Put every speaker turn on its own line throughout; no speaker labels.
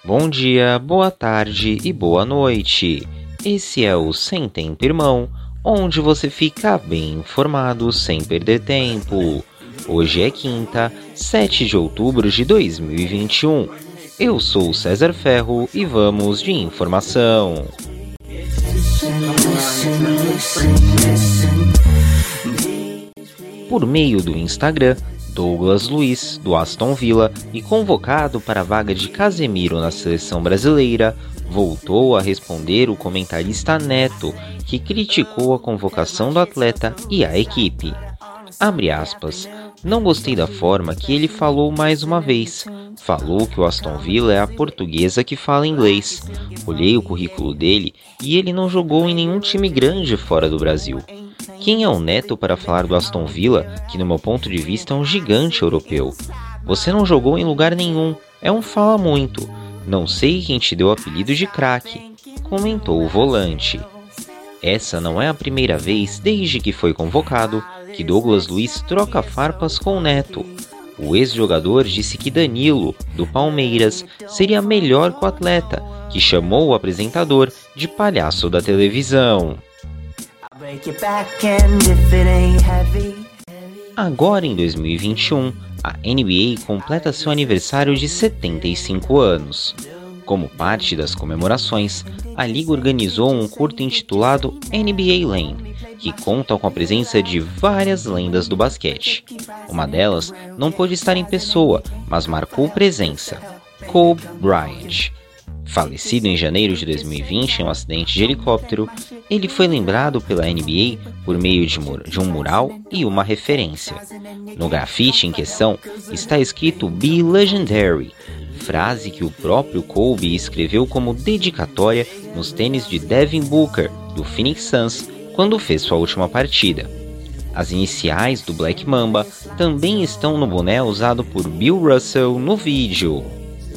Bom dia, boa tarde e boa noite. Esse é o Sem Tempo Irmão, onde você fica bem informado sem perder tempo. Hoje é quinta, 7 de outubro de 2021. Eu sou o César Ferro e vamos de informação. Por meio do Instagram, Douglas Luiz, do Aston Villa e convocado para a vaga de Casemiro na seleção brasileira, voltou a responder o comentarista Neto, que criticou a convocação do atleta e a equipe. Abre aspas, não gostei da forma que ele falou mais uma vez. Falou que o Aston Villa é a portuguesa que fala inglês. Olhei o currículo dele e ele não jogou em nenhum time grande fora do Brasil. Quem é o Neto para falar do Aston Villa, que no meu ponto de vista é um gigante europeu? Você não jogou em lugar nenhum, é um fala muito. Não sei quem te deu o apelido de craque, comentou o volante. Essa não é a primeira vez desde que foi convocado que Douglas Luiz troca farpas com o Neto. O ex-jogador disse que Danilo, do Palmeiras, seria melhor que o atleta, que chamou o apresentador de palhaço da televisão. Agora em 2021, a NBA completa seu aniversário de 75 anos. Como parte das comemorações, a liga organizou um curto intitulado NBA Lane, que conta com a presença de várias lendas do basquete. Uma delas não pôde estar em pessoa, mas marcou presença: Kobe Bryant. Falecido em janeiro de 2020 em um acidente de helicóptero, ele foi lembrado pela NBA por meio de um mural e uma referência. No grafite em questão está escrito Be Legendary, frase que o próprio Kobe escreveu como dedicatória nos tênis de Devin Booker, do Phoenix Suns, quando fez sua última partida. As iniciais do Black Mamba também estão no boné usado por Bill Russell no vídeo.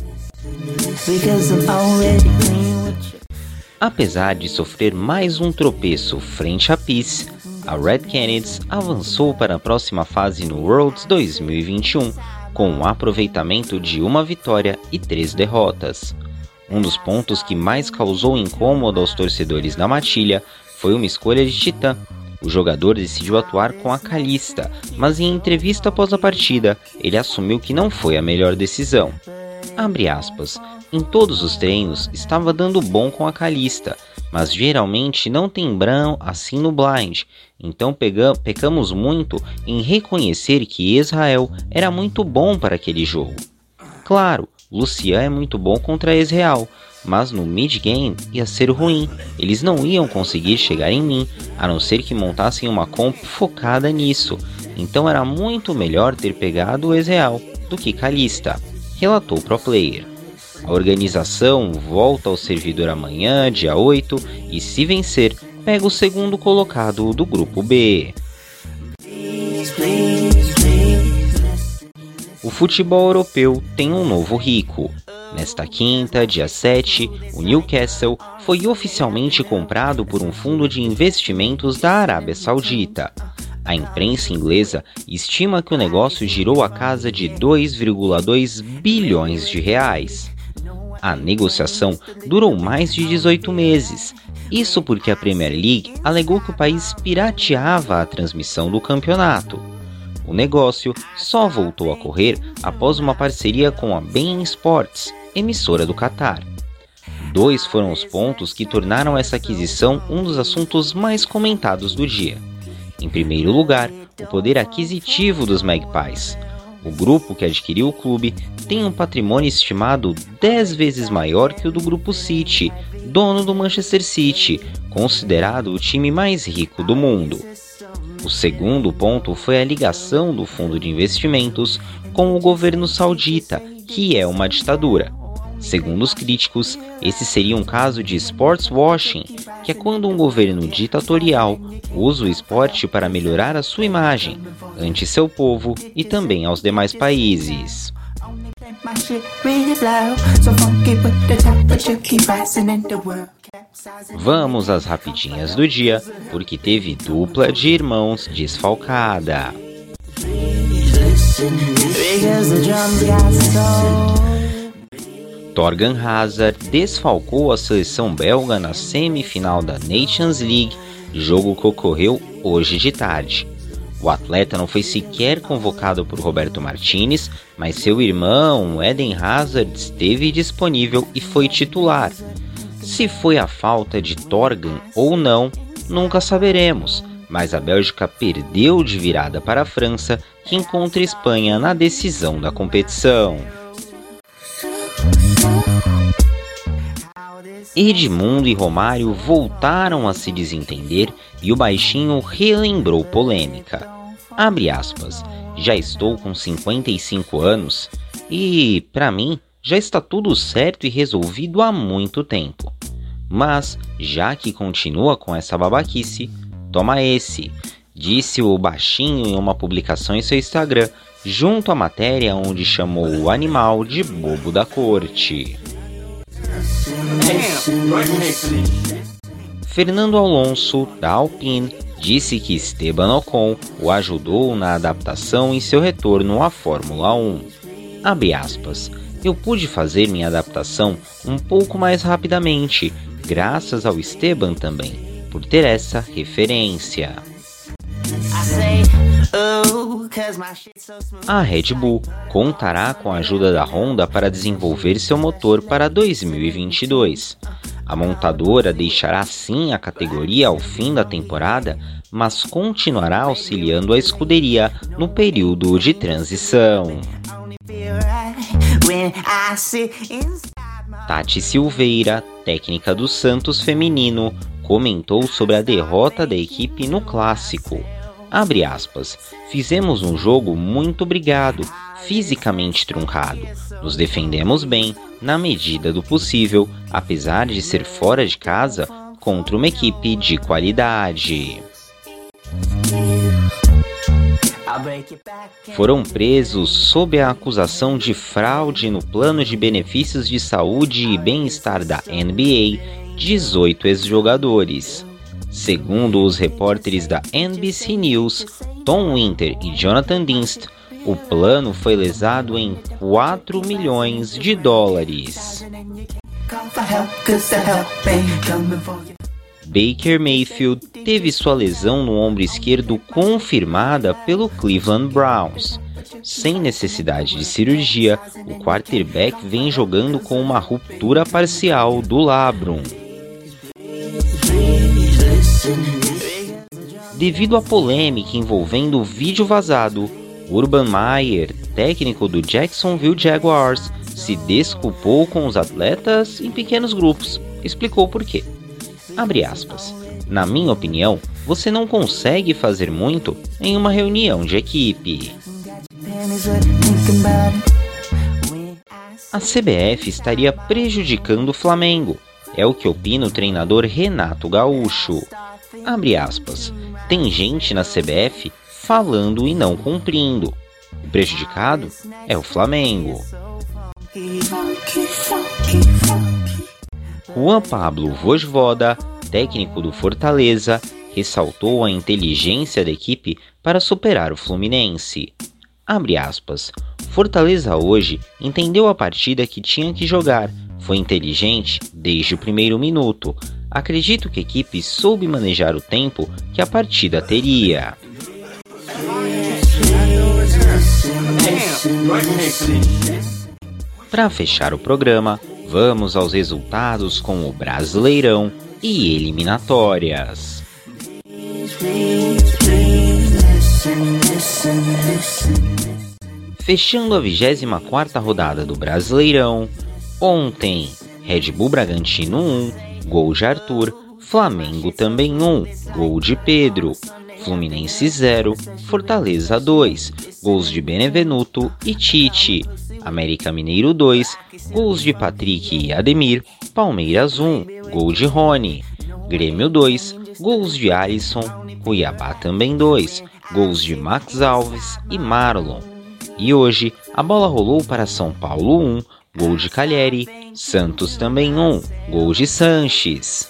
Apesar de sofrer mais um tropeço frente à Peace, a Red Canids avançou para a próxima fase no Worlds 2021 com um aproveitamento de 1 vitória e 3 derrotas. Um dos pontos que mais causou incômodo aos torcedores da matilha foi uma escolha de Titã. O jogador decidiu atuar com a Kalista, mas em entrevista após a partida, ele assumiu que não foi a melhor decisão. Abre aspas, em todos os treinos estava dando bom com a Kalista, mas geralmente não tem Bran assim no blind, então pecamos muito em reconhecer que Israel era muito bom para aquele jogo. Claro, Lucian é muito bom contra Israel, mas no mid-game ia ser ruim, eles não iam conseguir chegar em mim, a não ser que montassem uma comp focada nisso, então era muito melhor ter pegado o Israel do que Kalista, relatou o pro player. A organização volta ao servidor amanhã, dia 8, e se vencer, pega o segundo colocado do grupo B. O futebol europeu tem um novo rico. Nesta quinta, dia 7, o Newcastle foi oficialmente comprado por um fundo de investimentos da Arábia Saudita. A imprensa inglesa estima que o negócio girou a casa de 2,2 bilhões de reais. A negociação durou mais de 18 meses, isso porque a Premier League alegou que o país pirateava a transmissão do campeonato. O negócio só voltou a correr após uma parceria com a beIN Sports, emissora do Catar. 2 foram os pontos que tornaram essa aquisição um dos assuntos mais comentados do dia. Em primeiro lugar, o poder aquisitivo dos Magpies. O grupo que adquiriu o clube tem um patrimônio estimado 10 vezes maior que o do Grupo City, dono do Manchester City, considerado o time mais rico do mundo. O segundo ponto foi a ligação do fundo de investimentos com o governo saudita, que é uma ditadura. Segundo os críticos, esse seria um caso de sports washing, que é quando um governo ditatorial usa o esporte para melhorar a sua imagem, ante seu povo e também aos demais países. Vamos às rapidinhas do dia, porque teve dupla de irmãos desfalcada. Thorgan Hazard desfalcou a seleção belga na semifinal da Nations League, jogo que ocorreu hoje de tarde. O atleta não foi sequer convocado por Roberto Martínez, mas seu irmão, Eden Hazard, esteve disponível e foi titular. Se foi a falta de Thorgan ou não, nunca saberemos, mas a Bélgica perdeu de virada para a França, que encontra a Espanha na decisão da competição. Edmundo e Romário voltaram a se desentender e o baixinho relembrou polêmica. Abre aspas, já estou com 55 anos e, para mim, já está tudo certo e resolvido há muito tempo. Mas, já que continua com essa babaquice, toma esse, disse o baixinho em uma publicação em seu Instagram, junto à matéria onde chamou o animal de bobo da corte. Fernando Alonso, da Alpine, disse que Esteban Ocon o ajudou na adaptação em seu retorno à Fórmula 1. Abre aspas, eu pude fazer minha adaptação um pouco mais rapidamente, graças ao Esteban também, por ter essa referência. A Red Bull contará com a ajuda da Honda para desenvolver seu motor para 2022. A montadora deixará sim a categoria ao fim da temporada, mas continuará auxiliando a escuderia no período de transição. Tati Silveira, técnica do Santos feminino, comentou sobre a derrota da equipe no clássico. Abre aspas, fizemos um jogo muito brigado, fisicamente truncado. Nos defendemos bem, na medida do possível, apesar de ser fora de casa, contra uma equipe de qualidade. Foram presos sob a acusação de fraude no plano de benefícios de saúde e bem-estar da NBA 18 ex-jogadores. Segundo os repórteres da NBC News, Tom Winter e Jonathan Dinst, o plano foi lesado em $4 milhões. Baker Mayfield teve sua lesão no ombro esquerdo confirmada pelo Cleveland Browns. Sem necessidade de cirurgia, o quarterback vem jogando com uma ruptura parcial do labrum. Devido à polêmica envolvendo o vídeo vazado, Urban Meyer, técnico do Jacksonville Jaguars, se desculpou com os atletas em pequenos grupos. Explicou por quê. Abre aspas. Na minha opinião, você não consegue fazer muito em uma reunião de equipe. A CBF estaria prejudicando o Flamengo. É o que opina o treinador Renato Gaúcho. Abre aspas. Tem gente na CBF falando e não cumprindo. O prejudicado é o Flamengo. Juan Pablo Vojvoda, técnico do Fortaleza, ressaltou a inteligência da equipe para superar o Fluminense. Abre aspas. Fortaleza hoje entendeu a partida que tinha que jogar. Foi inteligente desde o primeiro minuto. Acredito que a equipe soube manejar o tempo que a partida teria. Para fechar o programa, vamos aos resultados com o Brasileirão e eliminatórias. Fechando a 24ª rodada do Brasileirão, ontem, Red Bull Bragantino 1, gol de Arthur, Flamengo também 1, gol de Pedro, Fluminense 0, Fortaleza 2, gols de Benevenuto e Tite, América Mineiro 2, gols de Patrick e Ademir, Palmeiras 1, gol de Rony, Grêmio 2, gols de Alisson, Cuiabá também 2, gols de Max Alves e Marlon. E hoje, a bola rolou para São Paulo 1, gol de Calheri, Santos também 1, gol de Sanches.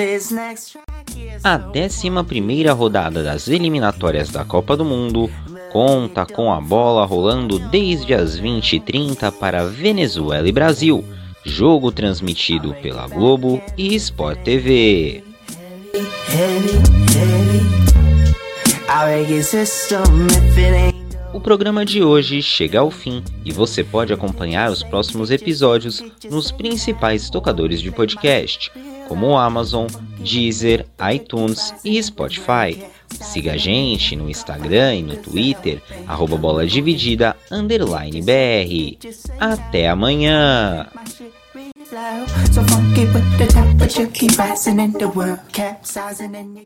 A 11ª rodada das eliminatórias da Copa do Mundo conta com a bola rolando desde as 20h30 para Venezuela e Brasil. Jogo transmitido pela Globo e Sport TV. O programa de hoje chega ao fim e você pode acompanhar os próximos episódios nos principais tocadores de podcast, como o Amazon, Deezer, iTunes e Spotify. Siga a gente no Instagram e no Twitter, @boladividida_BR. Até amanhã! So funky with the temperature keep rising in the world capsizing and